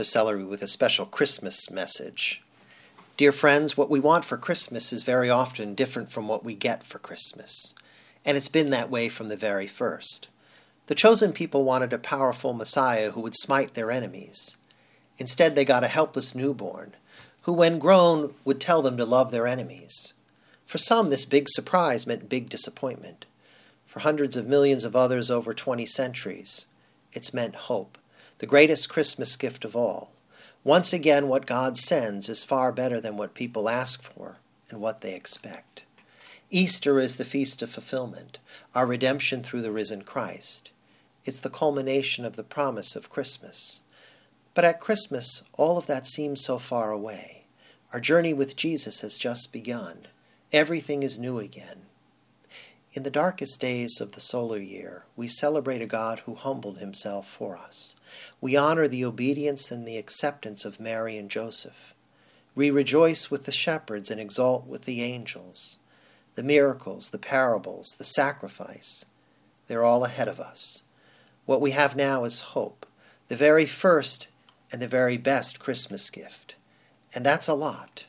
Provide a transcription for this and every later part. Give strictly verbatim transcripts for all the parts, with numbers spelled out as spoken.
Celery with a special Christmas message. Dear friends, what we want for Christmas is very often different from what we get for Christmas. And it's been that way from the very first. The chosen people wanted a powerful Messiah who would smite their enemies. Instead, they got a helpless newborn, who when grown would tell them to love their enemies. For some, this big surprise meant big disappointment. For hundreds of millions of others over twenty centuries, it's meant hope. The greatest Christmas gift of all. Once again, what God sends is far better than what people ask for and what they expect. Easter is the feast of fulfillment, our redemption through the risen Christ. It's the culmination of the promise of Christmas. But at Christmas, all of that seems so far away. Our journey with Jesus has just begun. Everything is new again. In the darkest days of the solar year, we celebrate a God who humbled himself for us. We honor the obedience and the acceptance of Mary and Joseph. We rejoice with the shepherds and exult with the angels. The miracles, the parables, the sacrifice, they're all ahead of us. What we have now is hope, the very first and the very best Christmas gift. And that's a lot.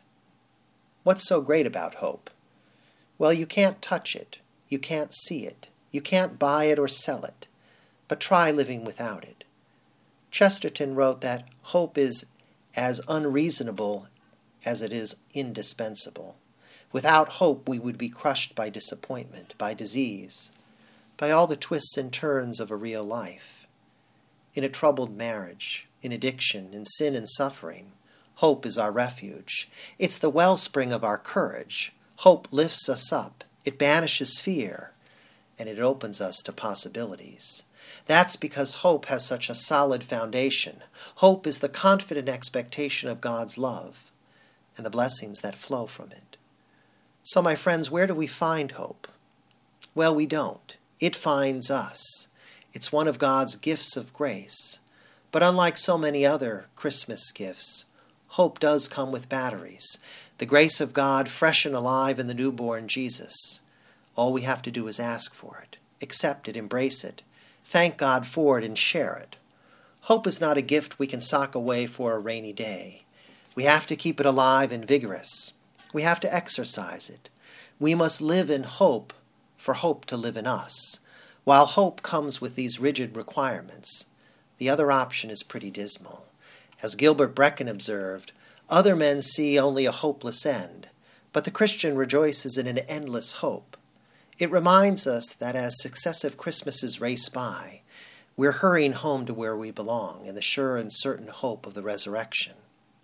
What's so great about hope? Well, you can't touch it. You can't see it. You can't buy it or sell it. But try living without it. Chesterton wrote that hope is as unreasonable as it is indispensable. Without hope, we would be crushed by disappointment, by disease, by all the twists and turns of a real life. In a troubled marriage, in addiction, in sin and suffering, hope is our refuge. It's the wellspring of our courage. Hope lifts us up. It banishes fear, and it opens us to possibilities. That's because hope has such a solid foundation. Hope is the confident expectation of God's love and the blessings that flow from it. So, my friends, where do we find hope? Well, we don't. It finds us. It's one of God's gifts of grace. But unlike so many other Christmas gifts, hope does come with batteries. The grace of God fresh and alive in the newborn Jesus. All we have to do is ask for it, accept it, embrace it, thank God for it, and share it. Hope is not a gift we can sock away for a rainy day. We have to keep it alive and vigorous. We have to exercise it. We must live in hope for hope to live in us. While hope comes with these rigid requirements, the other option is pretty dismal. As Gilbert Brecken observed, other men see only a hopeless end, but the Christian rejoices in an endless hope. It reminds us that as successive Christmases race by, we're hurrying home to where we belong in the sure and certain hope of the resurrection.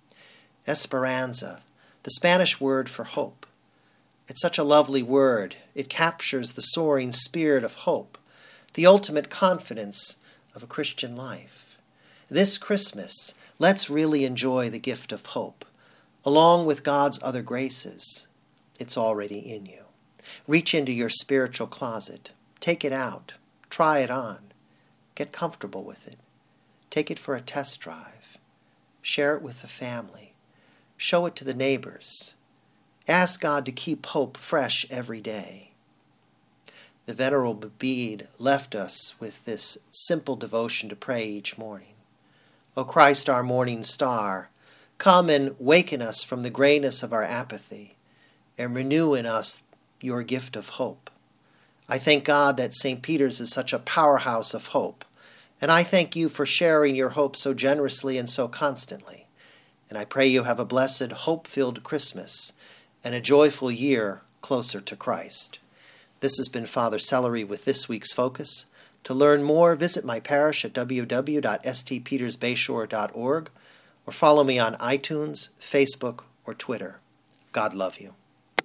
Esperanza, the Spanish word for hope. It's such a lovely word. It captures the soaring spirit of hope, the ultimate confidence of a Christian life. This Christmas, let's really enjoy the gift of hope, along with God's other graces. It's already in you. Reach into your spiritual closet. Take it out. Try it on. Get comfortable with it. Take it for a test drive. Share it with the family. Show it to the neighbors. Ask God to keep hope fresh every day. The Venerable Bede left us with this simple devotion to pray each morning. O Christ, our morning star, come and waken us from the grayness of our apathy and renew in us your gift of hope. I thank God that Saint Peter's is such a powerhouse of hope, and I thank you for sharing your hope so generously and so constantly. And I pray you have a blessed, hope-filled Christmas and a joyful year closer to Christ. This has been Father Celery with this week's Focus. To learn more, visit my parish at w w w dot s t peters bayshore dot org or follow me on iTunes, Facebook, or Twitter. God love you.